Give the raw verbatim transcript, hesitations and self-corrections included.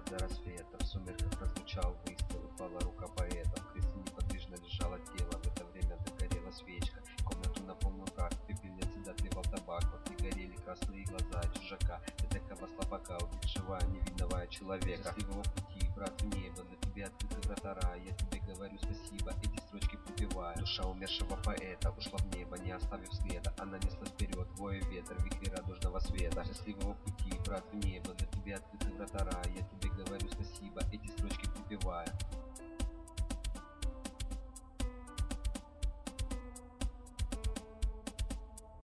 до рассвета. В сумерках прозвучал выстрел, упала рука поэта. В кресле неподвижно лежало тело, в это время догорела свечка. Комнату наполнил прах, в пепельнице дотлевал табак. Вот и горели красные глаза чужака, эдакого слабака, убившего невинного человека. Счастливого пути, брат, в небо, для тебя открыты врата рая. Я тебе говорю спасибо, эти строчки припеваю. Душа умершего поэта ушла в небо, не оставив следа. Она несла вперед, воя ветер, вихри радужного света. Счастливого пути, брат, в небо, для тебя открыты врата рая. Я тебе говорю спасибо, эти строчки припеваю.